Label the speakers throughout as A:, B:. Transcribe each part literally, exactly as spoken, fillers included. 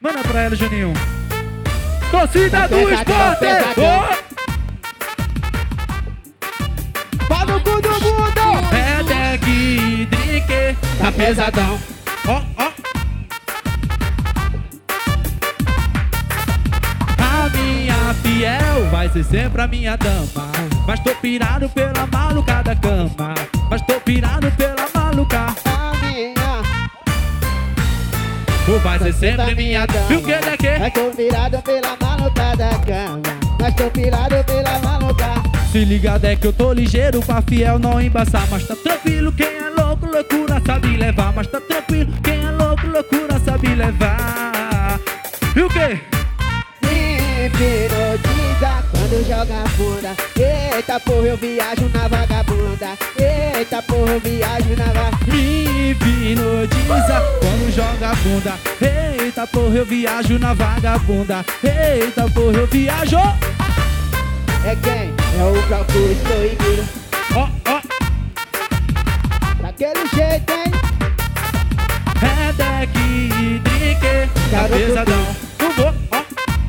A: Manda pra ela, Juninho. Torcida do
B: Pesadão,
A: esporte!
B: pesadão.
A: Oh!
B: Pau no cu do mundo!
A: É deck, drink,
B: Tá pesadão.
A: ó, ó. A minha fiel vai ser sempre a minha dama. Mas tô pirado pela maluca da cama. Mas tô pirado pela maluca.
B: A minha
A: Ou vai ser sempre minha dama. E o que daqui?
B: Mas tô virado pela maluca da cama. Mas tô pirado pela maluca.
A: Se liga, é que eu tô ligeiro pra fiel não embaçar. Mas tá tranquilo, quem é louco, loucura sabe levar. Mas tá tranquilo, quem é louco, loucura sabe levar. E o quê?
B: Me hipnotiza quando joga a bunda. Eita porra, eu viajo na vagabunda. Eita porra, eu viajo na vagabunda.
A: Me hipnotiza quando joga a bunda. Eita porra, eu viajo na vagabunda. Eita porra, eu viajo.
B: É quem? É o próprio proibido.
A: Ó, ó,
B: Daquele jeito, hein?
A: é deck, drink, tá
B: Garoto
A: pesadão. Eu vou, ó.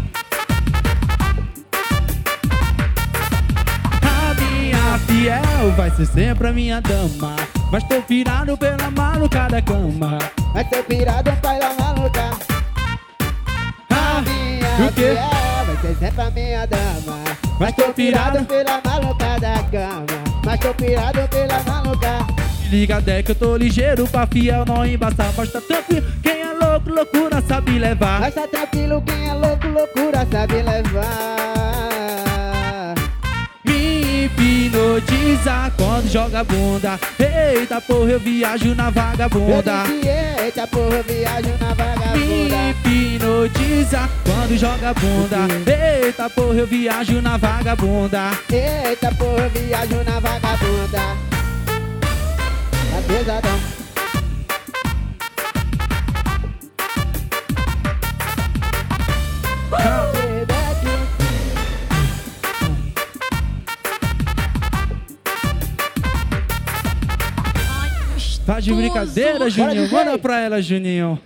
A: A minha fiel vai ser sempre a minha dama. Mas tô pirado pela maluca da cama.
B: Mas tô pirado pela maluca.
A: Ah,
B: A minha
A: e o quê?
B: fiel vai ser sempre a minha dama.
A: Mas tô pirado.
B: pela maluca da cama. Mas tô pirado pela maluca.
A: Se liga, deck, eu tô ligeiro pra fiel não embaçar. Mas tá tranquilo, quem é louco, loucura sabe levar.
B: Mas tá tranquilo, quem é louco, loucura sabe levar.
A: Me hipnotiza quando joga bunda. Eita porra, eu viajo na
B: Eu
A: vagabunda.
B: disse, eita porra, eu viajo na
A: Me
B: vagabunda.
A: hipnotiza quando joga bunda. Eita porra, eu viajo na vagabunda.
B: Eita porra, eu viajo na vagabunda. Tá pesadão.
A: Tá de brincadeira,
B: Bora,
A: Juninho?
B: D J.
A: Manda pra ela, Juninho.